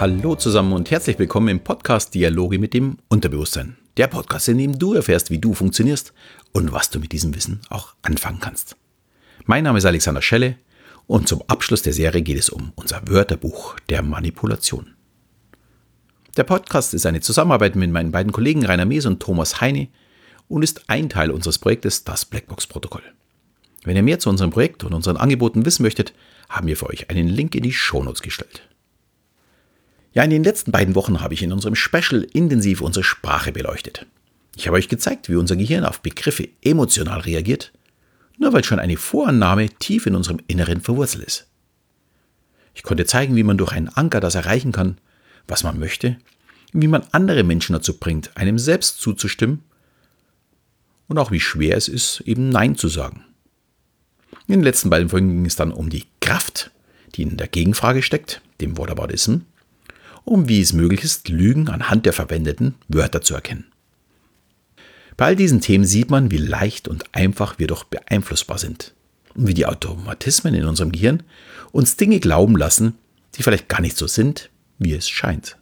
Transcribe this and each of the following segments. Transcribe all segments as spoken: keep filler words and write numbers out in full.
Hallo zusammen und herzlich willkommen im Podcast Dialoge mit dem Unterbewusstsein. Der Podcast, in dem du erfährst, wie du funktionierst und was du mit diesem Wissen auch anfangen kannst. Mein Name ist Alexander Schelle und zum Abschluss der Serie geht es um unser Wörterbuch der Manipulation. Der Podcast ist eine Zusammenarbeit mit meinen beiden Kollegen Rainer Mees und Thomas Heine und ist ein Teil unseres Projektes, das Blackbox-Protokoll. Wenn ihr mehr zu unserem Projekt und unseren Angeboten wissen möchtet, haben wir für euch einen Link in die Shownotes gestellt. Ja, in den letzten beiden Wochen habe ich in unserem Special intensiv unsere Sprache beleuchtet. Ich habe euch gezeigt, wie unser Gehirn auf Begriffe emotional reagiert, nur weil schon eine Vorannahme tief in unserem Inneren verwurzelt ist. Ich konnte zeigen, wie man durch einen Anker das erreichen kann, was man möchte, wie man andere Menschen dazu bringt, einem selbst zuzustimmen und auch wie schwer es ist, eben Nein zu sagen. In den letzten beiden Folgen ging es dann um die Kraft, die in der Gegenfrage steckt, dem Whataboutism, um wie es möglich ist, Lügen anhand der verwendeten Wörter zu erkennen. Bei all diesen Themen sieht man, wie leicht und einfach wir doch beeinflussbar sind und wie die Automatismen in unserem Gehirn uns Dinge glauben lassen, die vielleicht gar nicht so sind, wie es scheint.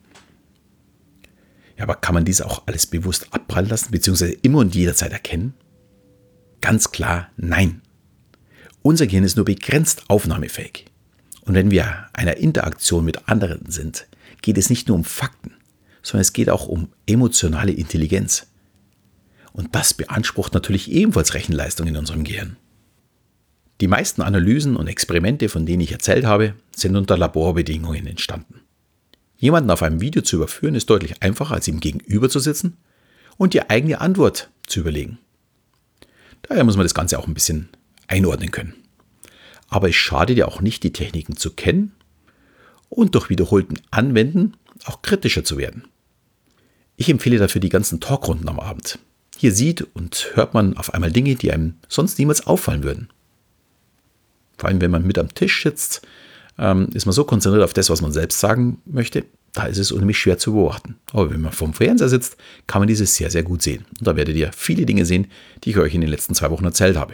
Ja, aber kann man dies auch alles bewusst abprallen lassen, beziehungsweise immer und jederzeit erkennen? Ganz klar, nein. Unser Gehirn ist nur begrenzt aufnahmefähig. Und wenn wir einer Interaktion mit anderen sind, geht es nicht nur um Fakten, sondern es geht auch um emotionale Intelligenz. Und das beansprucht natürlich ebenfalls Rechenleistung in unserem Gehirn. Die meisten Analysen und Experimente, von denen ich erzählt habe, sind unter Laborbedingungen entstanden. Jemanden auf einem Video zu überführen, ist deutlich einfacher, als ihm gegenüber zu sitzen und die eigene Antwort zu überlegen. Daher muss man das Ganze auch ein bisschen einordnen können. Aber es schadet ja auch nicht, die Techniken zu kennen und durch wiederholten Anwenden auch kritischer zu werden. Ich empfehle dafür die ganzen Talkrunden am Abend. Hier sieht und hört man auf einmal Dinge, die einem sonst niemals auffallen würden. Vor allem, wenn man mit am Tisch sitzt, ähm, ist man so konzentriert auf das, was man selbst sagen möchte, da ist es unheimlich schwer zu beobachten. Aber wenn man vom Fernseher sitzt, kann man dieses sehr, sehr gut sehen. Und da werdet ihr viele Dinge sehen, die ich euch in den letzten zwei Wochen erzählt habe.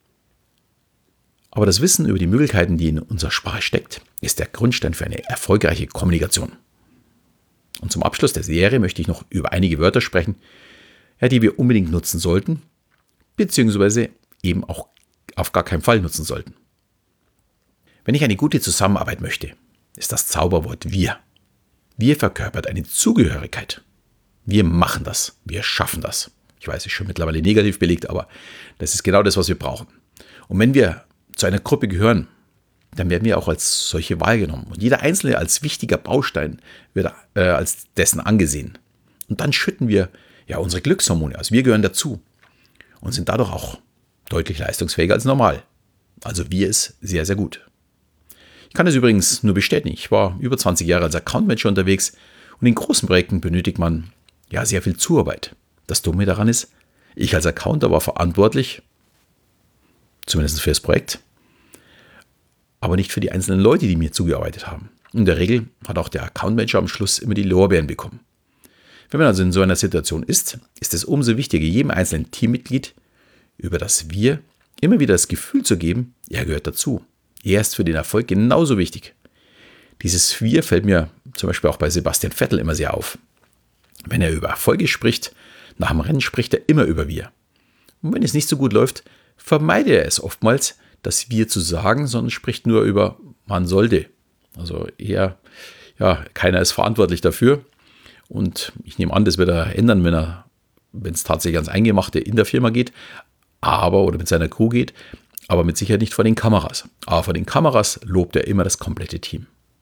Aber das Wissen über die Möglichkeiten, die in unserer Sprache steckt, ist der Grundstein für eine erfolgreiche Kommunikation. Und zum Abschluss der Serie möchte ich noch über einige Wörter sprechen, ja, die wir unbedingt nutzen sollten, beziehungsweise eben auch auf gar keinen Fall nutzen sollten. Wenn ich eine gute Zusammenarbeit möchte, ist das Zauberwort wir. Wir verkörpert eine Zugehörigkeit. Wir machen das, wir schaffen das. Ich weiß, es ist schon mittlerweile negativ belegt, aber das ist genau das, was wir brauchen. Und wenn wir zu einer Gruppe gehören, dann werden wir auch als solche wahrgenommen. Und jeder Einzelne als wichtiger Baustein wird äh, als dessen angesehen. Und dann schütten wir ja unsere Glückshormone aus. Wir gehören dazu und sind dadurch auch deutlich leistungsfähiger als normal. Also wir ist sehr, sehr gut. Ich kann das übrigens nur bestätigen. Ich war über zwanzig Jahre als Account Manager unterwegs und in großen Projekten benötigt man ja sehr viel Zuarbeit. Das Dumme daran ist, ich als Accounter war verantwortlich, zumindest für das Projekt, aber nicht für die einzelnen Leute, die mir zugearbeitet haben. In der Regel hat auch der Account Manager am Schluss immer die Lorbeeren bekommen. Wenn man also in so einer Situation ist, ist es umso wichtiger, jedem einzelnen Teammitglied über das Wir immer wieder das Gefühl zu geben, er gehört dazu. Er ist für den Erfolg genauso wichtig. Dieses Wir fällt mir zum Beispiel auch bei Sebastian Vettel immer sehr auf. Wenn er über Erfolge spricht, nach dem Rennen spricht er immer über Wir. Und wenn es nicht so gut läuft, vermeidet er es oftmals, das Wir zu sagen, sondern spricht nur über man sollte. Also eher, ja, keiner ist verantwortlich dafür. Und ich nehme an, das wird er ändern, wenn er, wenn es tatsächlich ans Eingemachte in der Firma geht, aber oder mit seiner Crew geht, aber mit Sicherheit nicht vor den Kameras. Aber vor den Kameras lobt er immer das komplette Team.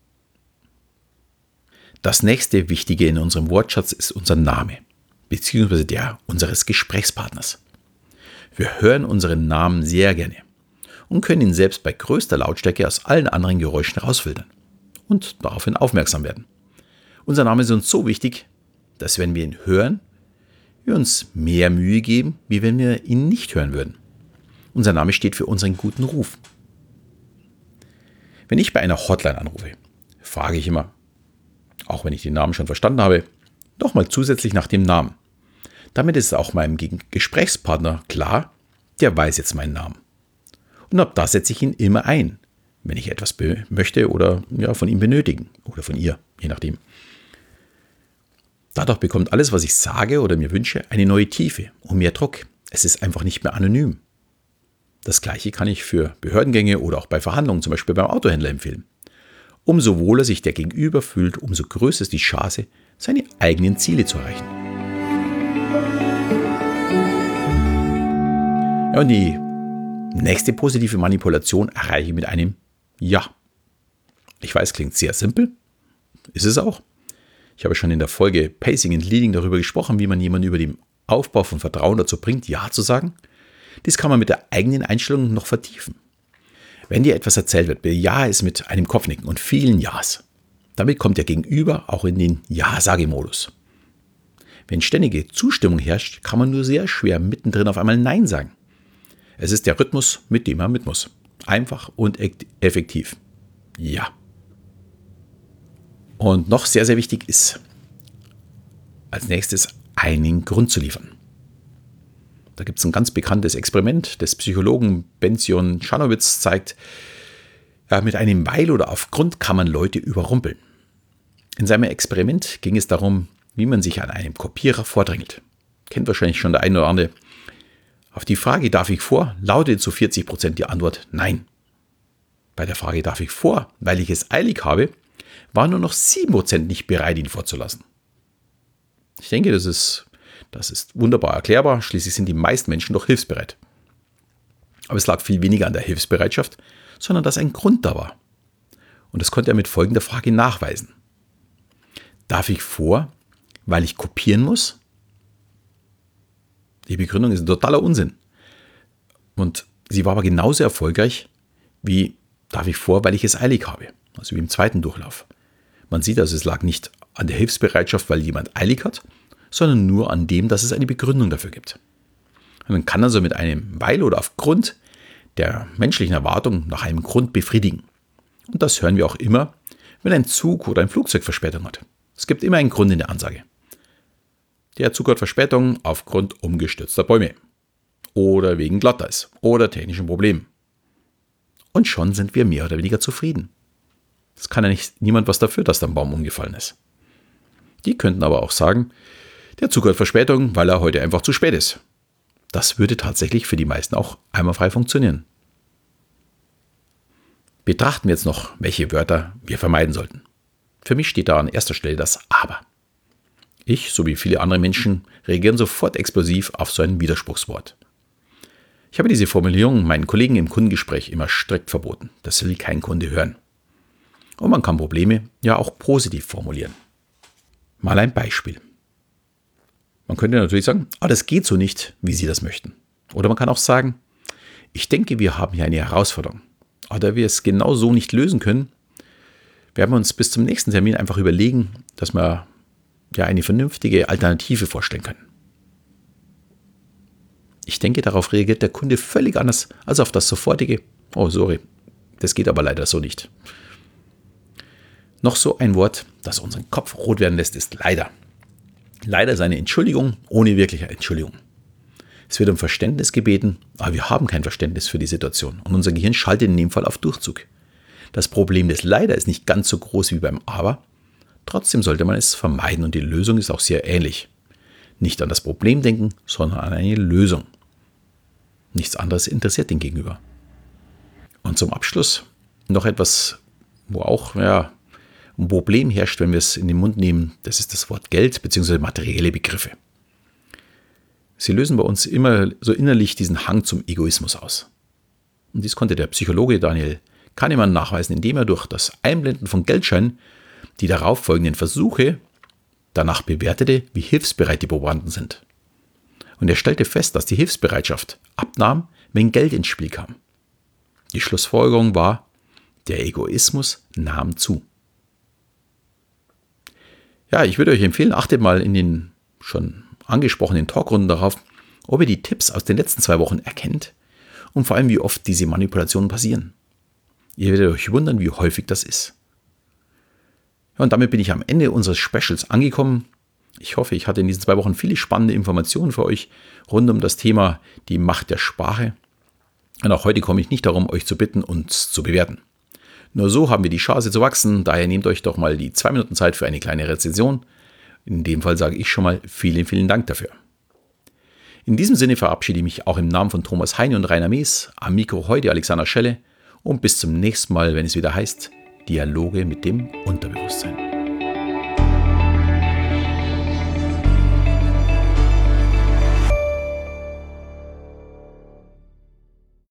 Das nächste Wichtige in unserem Wortschatz ist unser Name, beziehungsweise der unseres Gesprächspartners. Wir hören unseren Namen sehr gerne und können ihn selbst bei größter Lautstärke aus allen anderen Geräuschen rausfiltern und daraufhin aufmerksam werden. Unser Name ist uns so wichtig, dass wenn wir ihn hören, wir uns mehr Mühe geben, wie wenn wir ihn nicht hören würden. Unser Name steht für unseren guten Ruf. Wenn ich bei einer Hotline anrufe, frage ich immer, auch wenn ich den Namen schon verstanden habe, nochmal zusätzlich nach dem Namen. Damit ist auch meinem Gesprächspartner klar, der weiß jetzt meinen Namen. Und ab da setze ich ihn immer ein, wenn ich etwas möchte oder ja, von ihm benötigen oder von ihr, je nachdem. Dadurch bekommt alles, was ich sage oder mir wünsche, eine neue Tiefe und mehr Druck. Es ist einfach nicht mehr anonym. Das Gleiche kann ich für Behördengänge oder auch bei Verhandlungen, zum Beispiel beim Autohändler, empfehlen. Umso wohler sich der Gegenüber fühlt, umso größer ist die Chance, seine eigenen Ziele zu erreichen. Ja, und die nächste positive Manipulation erreiche ich mit einem Ja. Ich weiß, klingt sehr simpel, ist es auch. Ich habe schon in der Folge Pacing and Leading darüber gesprochen, wie man jemanden über den Aufbau von Vertrauen dazu bringt, Ja zu sagen. Dies kann man mit der eigenen Einstellung noch vertiefen. Wenn dir etwas erzählt wird, bejahe es mit einem Kopfnicken und vielen Ja's. Damit kommt der Gegenüber auch in den Ja-Sage-Modus. Wenn ständige Zustimmung herrscht, kann man nur sehr schwer mittendrin auf einmal Nein sagen. Es ist der Rhythmus, mit dem man mit muss. Einfach und effektiv. Ja. Und noch sehr, sehr wichtig ist, als nächstes einen Grund zu liefern. Da gibt es ein ganz bekanntes Experiment des Psychologen Benzion Schanowitz, zeigt, ja, mit einem Weil oder Aufgrund kann man Leute überrumpeln. In seinem Experiment ging es darum, wie man sich an einem Kopierer vordrängelt. Kennt wahrscheinlich schon der eine oder andere. Auf die Frage, darf ich vor, lautete zu vierzig Prozent die Antwort Nein. Bei der Frage, darf ich vor, weil ich es eilig habe, waren nur noch sieben Prozent nicht bereit, ihn vorzulassen. Ich denke, das ist, das ist wunderbar erklärbar. Schließlich sind die meisten Menschen doch hilfsbereit. Aber es lag viel weniger an der Hilfsbereitschaft, sondern dass ein Grund da war. Und das konnte er mit folgender Frage nachweisen. Darf ich vor, weil ich kopieren muss? Die Begründung ist ein totaler Unsinn. Und sie war aber genauso erfolgreich wie darf ich vor, weil ich es eilig habe. Also wie im zweiten Durchlauf. Man sieht also, es lag nicht an der Hilfsbereitschaft, weil jemand eilig hat, sondern nur an dem, dass es eine Begründung dafür gibt. Und man kann also mit einem Weil oder aufgrund der menschlichen Erwartung nach einem Grund befriedigen. Und das hören wir auch immer, wenn ein Zug oder ein Flugzeug Verspätung hat. Es gibt immer einen Grund in der Ansage. Der Zug hat Verspätung aufgrund umgestürzter Bäume oder wegen Glatteis oder technischen Problemen. Und schon sind wir mehr oder weniger zufrieden. Es kann ja nicht niemand was dafür, dass da ein Baum umgefallen ist. Die könnten aber auch sagen, der Zug hat Verspätung, weil er heute einfach zu spät ist. Das würde tatsächlich für die meisten auch einwandfrei funktionieren. Betrachten wir jetzt noch, welche Wörter wir vermeiden sollten. Für mich steht da an erster Stelle das Aber. Ich, sowie viele andere Menschen, reagieren sofort explosiv auf so ein Widerspruchswort. Ich habe diese Formulierung meinen Kollegen im Kundengespräch immer strikt verboten. Das will kein Kunde hören. Und man kann Probleme ja auch positiv formulieren. Mal ein Beispiel. Man könnte natürlich sagen, ah, das geht so nicht, wie Sie das möchten. Oder man kann auch sagen, ich denke, wir haben hier eine Herausforderung. Aber da wir es genau so nicht lösen können, werden wir uns bis zum nächsten Termin einfach überlegen, dass wir ja eine vernünftige Alternative vorstellen können. Ich denke, darauf reagiert der Kunde völlig anders als auf das sofortige, oh sorry, das geht aber leider so nicht. Noch so ein Wort, das unseren Kopf rot werden lässt, ist leider. Leider ist eine Entschuldigung ohne wirkliche Entschuldigung. Es wird um Verständnis gebeten, aber wir haben kein Verständnis für die Situation und unser Gehirn schaltet in dem Fall auf Durchzug. Das Problem des Leider ist nicht ganz so groß wie beim Aber, trotzdem sollte man es vermeiden und die Lösung ist auch sehr ähnlich. Nicht an das Problem denken, sondern an eine Lösung. Nichts anderes interessiert den Gegenüber. Und zum Abschluss noch etwas, wo auch ja, ein Problem herrscht, wenn wir es in den Mund nehmen. Das ist das Wort Geld bzw. materielle Begriffe. Sie lösen bei uns immer so innerlich diesen Hang zum Egoismus aus. Und dies konnte der Psychologe Daniel Kahnemann nachweisen, indem er durch das Einblenden von Geldscheinen die darauf folgenden Versuche danach bewertete, wie hilfsbereit die Probanden sind. Und er stellte fest, dass die Hilfsbereitschaft abnahm, wenn Geld ins Spiel kam. Die Schlussfolgerung war, der Egoismus nahm zu. Ja, ich würde euch empfehlen, achtet mal in den schon angesprochenen Talkrunden darauf, ob ihr die Tipps aus den letzten zwei Wochen erkennt und vor allem, wie oft diese Manipulationen passieren. Ihr werdet euch wundern, wie häufig das ist. Ja, und damit bin ich am Ende unseres Specials angekommen. Ich hoffe, ich hatte in diesen zwei Wochen viele spannende Informationen für euch rund um das Thema die Macht der Sprache. Und auch heute komme ich nicht darum, euch zu bitten, uns zu bewerten. Nur so haben wir die Chance zu wachsen, daher nehmt euch doch mal die zwei Minuten Zeit für eine kleine Rezension. In dem Fall sage ich schon mal vielen, vielen Dank dafür. In diesem Sinne verabschiede ich mich auch im Namen von Thomas Heine und Rainer Mees, am Mikro heute Alexander Schelle und bis zum nächsten Mal, wenn es wieder heißt Dialoge mit dem Unterbewusstsein.